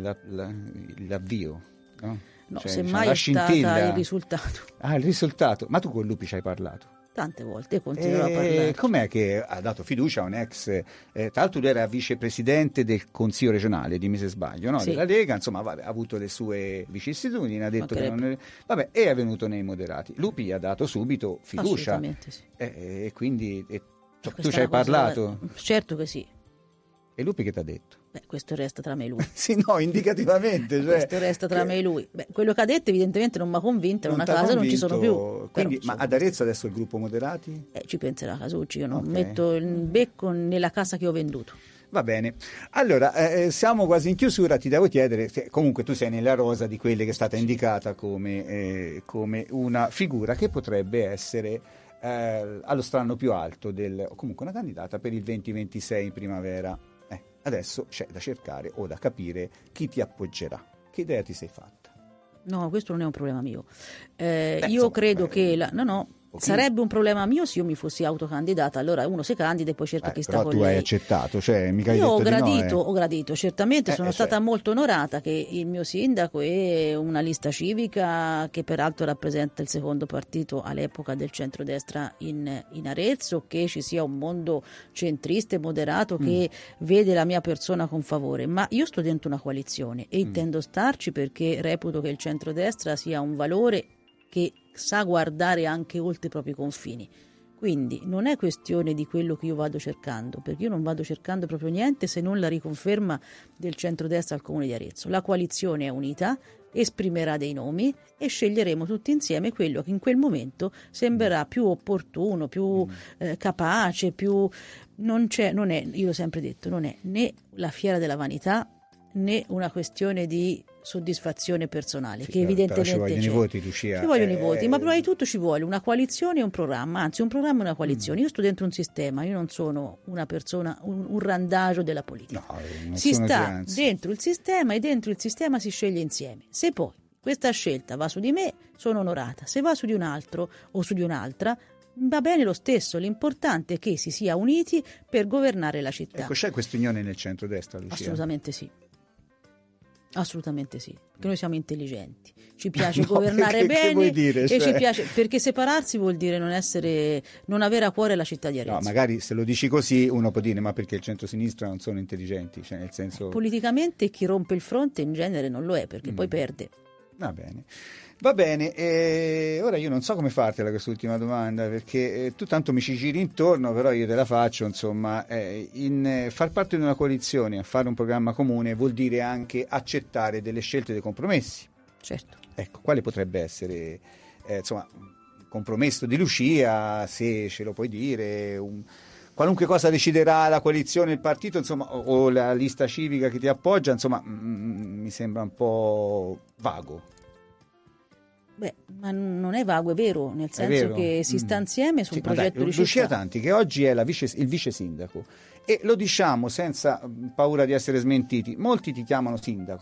l'avvio, no? No, semmai è stato il risultato. Il risultato. Ma tu con Lupi ci hai parlato? Tante volte e continuerò a parlare. Com'è che ha dato fiducia a un ex, tra l'altro lui era vicepresidente del Consiglio regionale, dimmi se sbaglio, no? Sì. Della Lega, insomma ha avuto le sue vicissitudini, ha detto che non vabbè, e è venuto nei moderati. Lupi ha dato subito fiducia. Assolutamente sì. E quindi tu ci hai parlato? Certo che sì. E Lupi che ti ha detto? Questo resta tra me e lui. Sì, no, indicativamente. Questo resta tra me e lui. Quello che ha detto evidentemente non mi ha convinto, è una casa, non ci sono più. Quindi, ma ad Arezzo adesso il gruppo moderati? Ci penserà Casucci, io non metto il becco nella casa che ho venduto. Va bene, allora siamo quasi in chiusura, ti devo chiedere, comunque tu sei nella rosa di quelle che è stata indicata come una figura che potrebbe essere allo strano più alto o comunque una candidata per il 2026 in primavera. Adesso c'è da cercare o da capire chi ti appoggerà. Che idea ti sei fatta? No, questo non è un problema mio. Io credo che sarebbe un problema mio se io mi fossi autocandidata. Allora uno si candida e poi cerca chi sta con lei. Però tu hai accettato, cioè mica hai detto di no. Ho gradito, certamente sono stata molto onorata che il mio sindaco e una lista civica che peraltro rappresenta il secondo partito all'epoca del centrodestra in Arezzo, che ci sia un mondo centrista e moderato che vede la mia persona con favore. Ma io sto dentro una coalizione e intendo starci perché reputo che il centrodestra sia un valore che sa guardare anche oltre i propri confini. Quindi non è questione di quello che io vado cercando, perché io non vado cercando proprio niente se non la riconferma del centrodestra al Comune di Arezzo. La coalizione è unita, esprimerà dei nomi e sceglieremo tutti insieme quello che in quel momento sembrerà più opportuno, più capace, io ho sempre detto, non è né la fiera della vanità né una questione di soddisfazione personale, che evidentemente ci vogliono i voti, Lucia. Ci vogliono i voti, ma prima di tutto ci vuole una coalizione e un programma, anzi un programma e una coalizione. Io sto dentro un sistema, io non sono una persona, un randagio della politica. Si sta dentro il sistema e dentro il sistema si sceglie insieme. Se poi questa scelta va su di me, sono onorata. Se va su di un altro o su di un'altra, va bene lo stesso, l'importante è che si sia uniti per governare la città. Ecco, c'è questa unione nel centrodestra, Lucia? Assolutamente sì. Assolutamente sì, perché noi siamo intelligenti, ci piace governare bene, vuoi dire, e ci piace, perché separarsi vuol dire non avere a cuore la città di Arezzo. No, magari se lo dici così uno può dire ma perché il centro-sinistra non sono intelligenti, cioè nel senso... Politicamente chi rompe il fronte in genere non lo è, perché poi perde. Va bene, ora io non so come fartela quest'ultima domanda, perché tu tanto mi ci giri intorno, però io te la faccio, insomma, far parte di una coalizione, a fare un programma comune vuol dire anche accettare delle scelte, dei compromessi. Certo. Ecco, quale potrebbe essere, il compromesso di Lucia, se ce lo puoi dire, qualunque cosa deciderà la coalizione, il partito, insomma, o la lista civica che ti appoggia, insomma, mi sembra un po' vago. Ma non è vago, è vero, nel senso che si sta insieme su un progetto di città. Lucia Tanti, che oggi è il vice sindaco, e lo diciamo senza paura di essere smentiti, molti ti chiamano sindaco,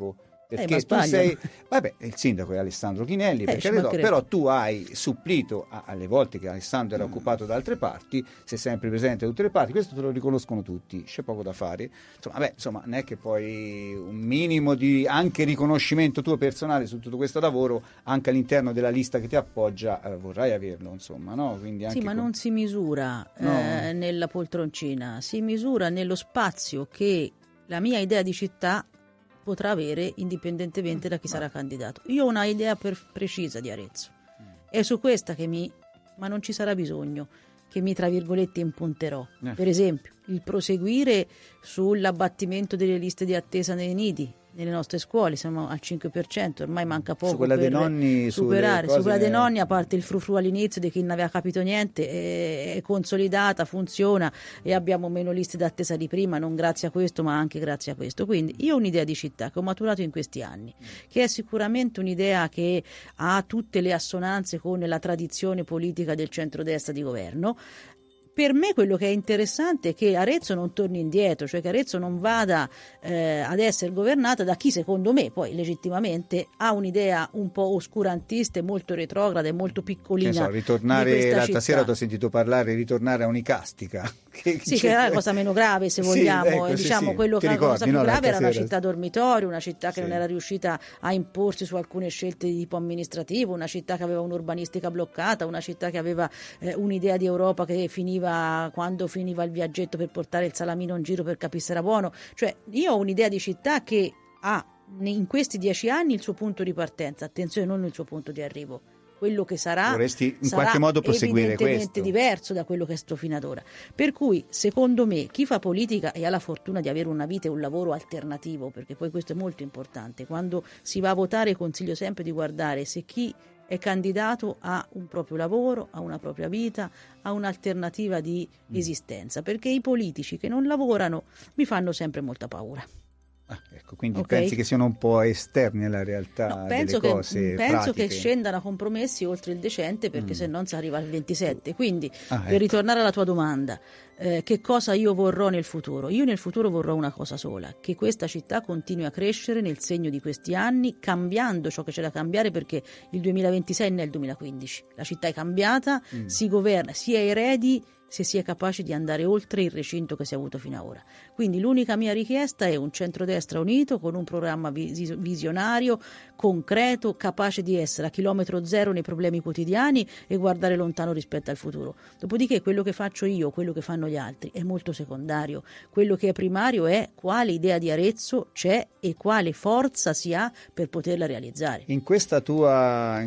Perché tu sei, vabbè, il sindaco è Alessandro Chinelli, però tu hai supplito alle volte che Alessandro era occupato da altre parti, sei sempre presente da tutte le parti, questo te lo riconoscono tutti, c'è poco da fare. Insomma, non è che poi un minimo di anche riconoscimento tuo personale su tutto questo lavoro, anche all'interno della lista che ti appoggia, vorrai averlo, insomma, no? Quindi anche sì, ma non si misura nella poltroncina, si misura nello spazio che la mia idea di città potrà avere indipendentemente da chi sarà candidato. Io ho una idea precisa di Arezzo, è su questa ma non ci sarà bisogno che mi, tra virgolette, impunterò. Per esempio, il proseguire sull'abbattimento delle liste di attesa nei nidi, nelle nostre scuole, siamo al 5%, ormai manca poco su quella per dei nonni, superare. Su quella dei nonni, a parte il frufru all'inizio di chi non aveva capito niente, è consolidata, funziona e abbiamo meno liste d'attesa di prima, non grazie a questo ma anche grazie a questo. Quindi io ho un'idea di città che ho maturato in questi anni, che è sicuramente un'idea che ha tutte le assonanze con la tradizione politica del centrodestra di governo. Per me quello che è interessante è che Arezzo non torni indietro, cioè che Arezzo non vada ad essere governata da chi secondo me poi legittimamente ha un'idea un po' oscurantista e molto retrograda e molto piccolina. Ritornare l'altra sera ti ho sentito parlare di ritornare a un'icastica. Che era la cosa meno grave se vogliamo, quello che la cosa più grave era una città dormitorio, una città che non era riuscita a imporsi su alcune scelte di tipo amministrativo, una città che aveva un'urbanistica bloccata, una città che aveva un'idea di Europa che finiva quando finiva il viaggetto per portare il salamino in giro per capire se era buono. Cioè io ho un'idea di città che ha in questi 10 anni il suo punto di partenza, attenzione, non il suo punto di arrivo. Quello che sarà, vorresti in qualche modo proseguire evidentemente diverso da quello che è stato fino ad ora. Per cui secondo me chi fa politica e ha la fortuna di avere una vita e un lavoro alternativo, perché poi questo è molto importante, quando si va a votare consiglio sempre di guardare se chi è candidato a un proprio lavoro, a una propria vita, a un'alternativa di esistenza, perché i politici che non lavorano mi fanno sempre molta paura. Ecco, quindi pensi che siano un po' esterni alla realtà delle cose penso pratiche. che scendano a compromessi oltre il decente, perché se non si arriva al 27. Quindi per ritornare alla tua domanda, che cosa io vorrò nel futuro? Io nel futuro vorrò una cosa sola, che questa città continui a crescere nel segno di questi anni, cambiando ciò che c'è da cambiare, perché il 2026 non è il 2015, la città è cambiata, si governa, si è eredi se si è capaci di andare oltre il recinto che si è avuto fino ad ora. Quindi l'unica mia richiesta è un centrodestra unito con un programma visionario, concreto, capace di essere a chilometro zero nei problemi quotidiani e guardare lontano rispetto al futuro. Dopodiché quello che faccio io, quello che fanno gli altri è molto secondario. Quello che è primario è quale idea di Arezzo c'è e quale forza si ha per poterla realizzare. In questa tua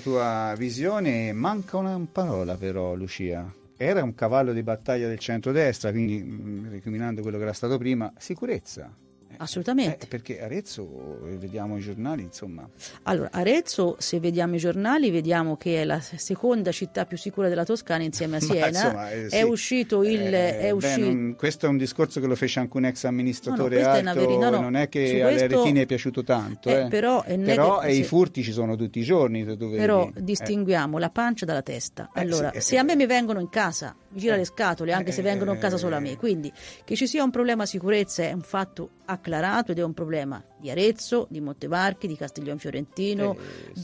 visione manca una parola però, Lucia. Era un cavallo di battaglia del centrodestra, quindi recriminando quello che era stato prima, sicurezza. Assolutamente. Perché Arezzo, vediamo i giornali, insomma. Allora, Arezzo, se vediamo i giornali, vediamo che è la seconda città più sicura della Toscana insieme a Siena. Insomma, è uscito questo è un discorso che lo fece anche un ex amministratore alto, non è che alle aretine è piaciuto tanto. Però i furti ci sono tutti i giorni. Però distinguiamo la pancia dalla testa. Allora, se a me mi vengono in casa, mi gira le scatole, anche se vengono in casa solo a me. Quindi che ci sia un problema sicurezza è un fatto acclarato ed è un problema di Arezzo, di Montevarchi, di Castiglione Fiorentino,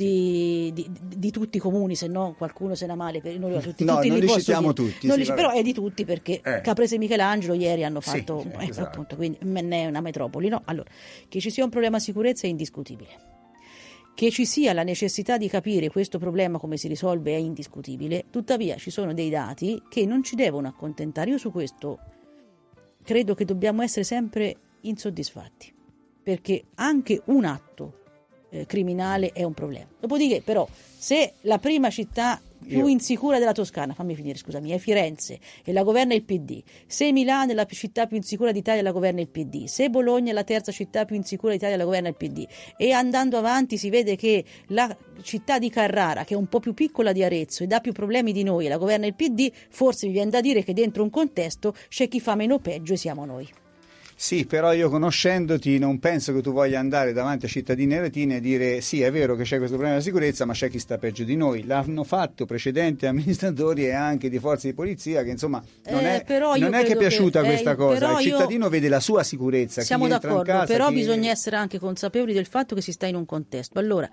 di tutti i comuni, se no qualcuno se ne ha male. Non li citiamo tutti. Però è di tutti, perché Caprese e Michelangelo ieri hanno fatto esatto. Appunto, quindi non è una metropoli, no? Allora, che ci sia un problema sicurezza è indiscutibile. Che ci sia la necessità di capire questo problema come si risolve è indiscutibile, tuttavia ci sono dei dati che non ci devono accontentare. Io su questo credo che dobbiamo essere sempre insoddisfatti, perché anche un atto criminale è un problema. Dopodiché però, se la prima città più insicura della Toscana, fammi finire scusami, è Firenze e la governa il PD, se Milano è la città più insicura d'Italia e la governa il PD, se Bologna è la terza città più insicura d'Italia e la governa il PD, e andando avanti si vede che la città di Carrara, che è un po' più piccola di Arezzo ed ha più problemi di noi e la governa il PD, forse mi viene da dire che dentro un contesto c'è chi fa meno peggio e siamo noi. Sì, però io conoscendoti non penso che tu voglia andare davanti a cittadini aretini e dire sì, è vero che c'è questo problema di sicurezza, ma c'è chi sta peggio di noi. L'hanno fatto precedenti amministratori e anche di forze di polizia, che insomma non è che è piaciuta questa cosa. Il cittadino vede la sua sicurezza. Siamo d'accordo, però bisogna essere anche consapevoli del fatto che si sta in un contesto. Allora,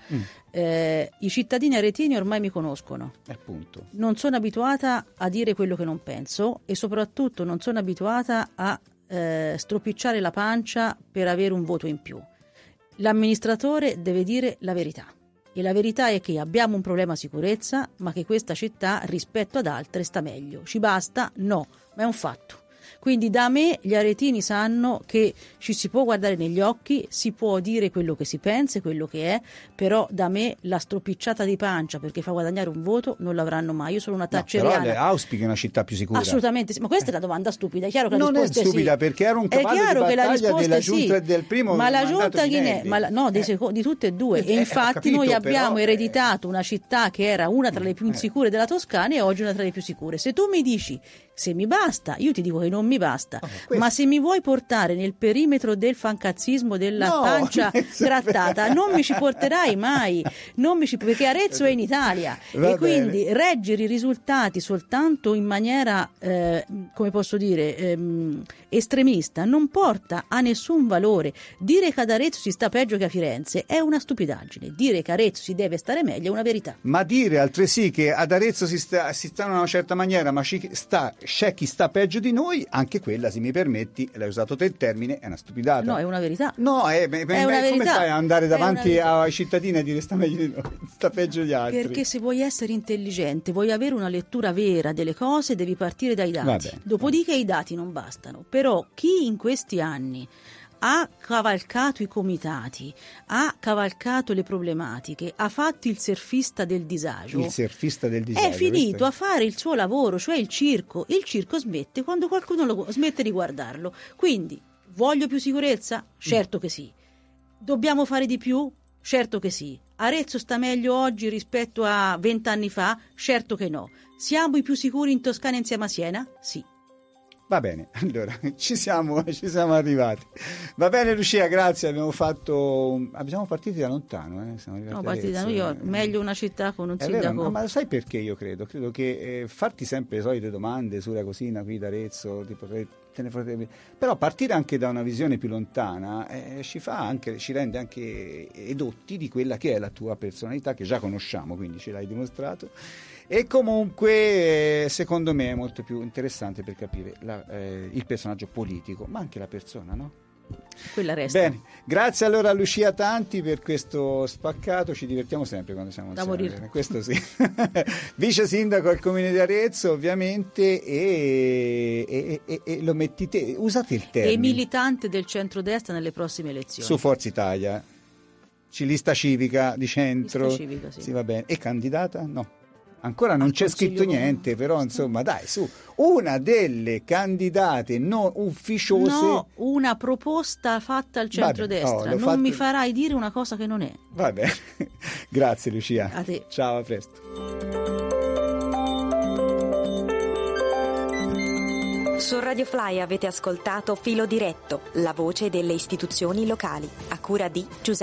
i cittadini aretini ormai mi conoscono. Appunto. Non sono abituata a dire quello che non penso e soprattutto non sono abituata a stropicciare la pancia per avere un voto in più. L'amministratore deve dire la verità e la verità è che abbiamo un problema sicurezza, ma che questa città rispetto ad altre sta meglio. Ci basta? No, ma è un fatto. Quindi da me gli aretini sanno che ci si può guardare negli occhi, si può dire quello che si pensa e quello che è, però da me la stropicciata di pancia perché fa guadagnare un voto non l'avranno mai. Io sono una thatcheriana. Però auspichi una città più sicura. Assolutamente sì, ma questa è la domanda stupida. È chiaro che non la risposta è stupida, sì. Perché era un cavallo di battaglia della giunta e del primo ma la mandato giunta Ghinelli. Di tutte e due. E infatti capito, noi abbiamo però, ereditato una città che era una tra le più insicure della Toscana e oggi una tra le più sicure. Se tu mi dici se mi basta, io ti dico che non mi basta. Ma se mi vuoi portare nel perimetro del fancazzismo della pancia grattata, non mi ci porterai mai, perché Arezzo è in Italia. Va e quindi bene. reggere i risultati soltanto in maniera, come posso dire, estremista non porta a nessun valore. Dire che ad Arezzo si sta peggio che a Firenze è una stupidaggine. Dire che a Arezzo si deve stare meglio è una verità. Ma dire altresì che ad Arezzo si sta in una certa maniera, ma c'è chi sta peggio di noi, anche quella, se mi permetti, l'hai usato te il termine, è una stupidata. No, è una verità. No, è una verità. Come fai ad andare davanti ai cittadini a dire sta meglio di noi, sta peggio di altri? Perché se vuoi essere intelligente, vuoi avere una lettura vera delle cose, devi partire dai dati. Dopodiché i dati non bastano. Però chi in questi anni ha cavalcato i comitati, ha cavalcato le problematiche, ha fatto il surfista del disagio. È finito a fare il suo lavoro, cioè il circo. Il circo smette quando qualcuno smette di guardarlo. Quindi, voglio più sicurezza? Certo che sì. Dobbiamo fare di più? Certo che sì. Arezzo sta meglio oggi rispetto a 20 anni fa? Certo che no. Siamo i più sicuri in Toscana insieme a Siena? Sì. Va bene, allora ci siamo arrivati. Va bene Lucia, grazie, abbiamo partiti da lontano. Siamo partiti da noi, meglio una città con un sindaco. Vero, ma sai perché io credo? Credo che farti sempre le solite domande sulla cosina qui d'Arezzo, però partire anche da una visione più lontana ci rende anche edotti di quella che è la tua personalità, che già conosciamo, quindi ce l'hai dimostrato. E comunque secondo me è molto più interessante per capire il personaggio politico, ma anche la persona, no? Quella resta. Bene, grazie allora a Lucia Tanti per questo spaccato, ci divertiamo sempre quando siamo da insieme. Morire. Questo sì. Vice sindaco al Comune di Arezzo, ovviamente, e lo metti te, usate il termine. E militante del centrodestra nelle prossime elezioni. Su Forza Italia, lista civica di centro. Lista civica, sì. Sì, va bene. E candidata? No. Ancora non c'è scritto niente, però insomma dai, su, una delle candidate non ufficiose. No, una proposta fatta al centrodestra. Non mi farai dire una cosa che non è. Va bene, grazie Lucia. A te. Ciao, a presto. Su Radio Fly avete ascoltato Filo Diretto, la voce delle istituzioni locali, a cura di Giuseppe